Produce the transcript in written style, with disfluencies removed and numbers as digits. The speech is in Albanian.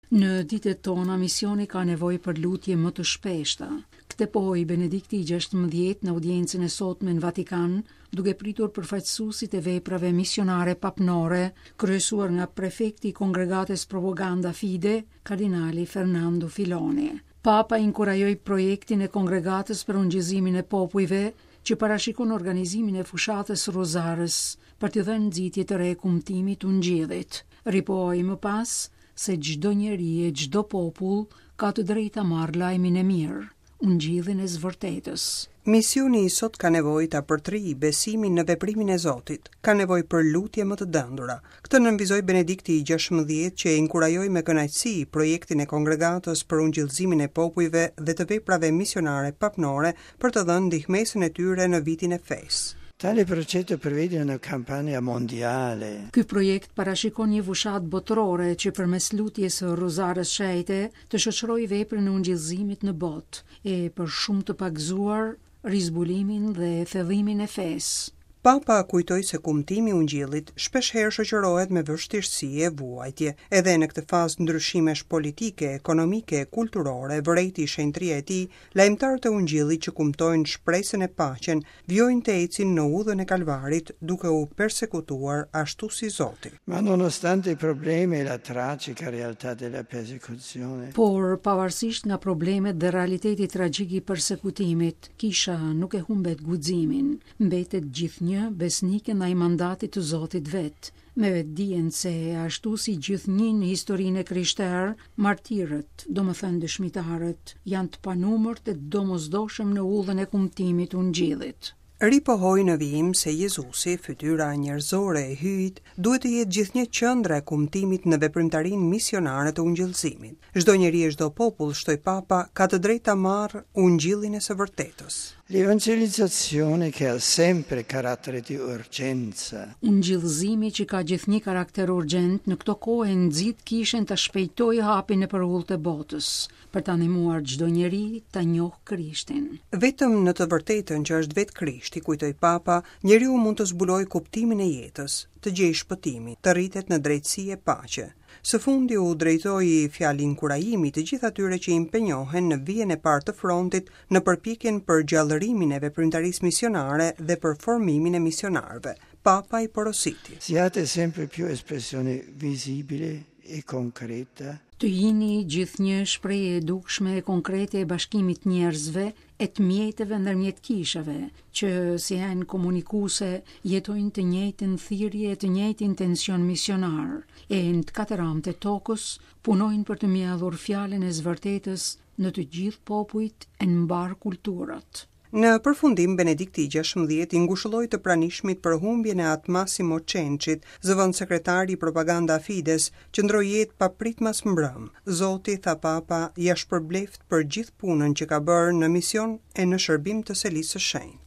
Në ditët tona, misioni ka nevojë për lutje më të shpeshta. Këtë pohoi Benedikti XVI në audiencën e sotme në Vatikan, duke pritur përfaqësuesit e veprave misionare papnore, kryesuar nga prefekti i Kongregates Propaganda Fide, kardinali Fernando Filoni. Papa inkurajoi projektin e Kongregatës për ungjillimin e popujve, që parashikon organizimin e fushatës rozarës për të dhënë nxitje të re kumtimit të ungjillit. Ripohoi më pas se çdo njeri e çdo popull ka të drejtë ta marrë lajmin e mirë, ungjillin e zvërtetës. Misioni i sot ka nevojë ta përtrijë besimin në veprimin e Zotit, ka nevojë për lutje më të dëndura. Këtë nënvizoi Benedikti XVI, që inkurajoi me kënaqësi projektin e Kongregatës për ungjillëzimin e popujve dhe të veprave misionare papnore për të dhënë ndihmesën e tyre në vitin e fesë. Tale progetto prevede una campagna mondiale. Ky projekt parashikon një fushatë botërore që përmes lutjes së rozarës shejte të shoqërojë veprën e ungjillëzimit në botë e për shumë të pagëzuar rizbulimin dhe thellimin e fesë. Papa kujtoi se kumtimi i ungjillit shpeshherë shoqërohet me vështirësi e vuajtje. Edhe në këtë fazë ndryshimesh politike, ekonomike, kulturore, vërejti shenjtëria e tij, lajmtarët e ungjillit që kumtojnë shpresën e paqen, vjojnë të ecin në udhën e Kalvarit, duke u persekutuar ashtu si Zoti. Ma nonostante i problemi e la tragica realtà della persecuzione. Por pavarësisht nga problemet dhe realiteti tragjik i përsekutimit, Kisha nuk e humbet guximin, mbetet gjithnjë besnike ndaj mandatit të Zotit vet, me vetdijen se ashtu si gjithnjë në historinë e krishterë, martirët, domethënë dëshmitarët, janë të panumërt e domosdoshëm në udhën e kumtimit të ungjillit. Ripohoi në vijim se Jezusi, fytyra njerëzore e hyjt, duhet të jetë gjithnjë qendra e kumtimit në veprimtarinë misionare të ungjillëzimit. Çdo njeri e çdo popull, shtoi Papa, ka të drejtë ta marrë ungjillin e së vërtetës. L'evangelizzazione che ha sempre carattere di urgenza. Ungjillëzimi që ka gjithnjë karakter urgjent në këto kohë nxit Kishën të shpejtojë hapin në përullt e botës, për ta ndihmuar çdo njeri ta njohë Krishtin. Vetëm në të vërtetën që është vetë Krishti, kujtoi Papa, njeriu mund të zbulojë kuptimin e jetës, të gjejë shpëtimin, të rritet në drejtësi e paqe. Së fundi u drejtoi fjalë inkurajimi të gjithë atyre që impenjohen në vijën e parë të frontit në përpjekjen për gjallërimin e veprimtarisë misionare dhe për formimin e misionarëve. Papa i porositi: Siate sempre più espressione visibile e concreta. Të jini gjithnjë shprehje e dukshme e konkrete e bashkimit njerëzve e të mjeteve ndërmjet kishave, që si janë komunikuese jetojnë të njëjtën thirrje e të njëjtin tension misionar, e në të katër anët e tokës punojnë për të mbjellur fjalën e zvërtetës në të gjithë popujt e në mbar kulturat. Në përfundim, Benedikti XVI i ngushëlloi të pranishmit për humbjen e atë Massimo Cençit, zëvendësekretari i Propaganda Fides, që ndroi jetë papritmas mbrëm. Zoti, tha Papa, ja shpërbleft për gjithë punën që ka bërë në mision e në shërbim të Selisë së Shenjtë.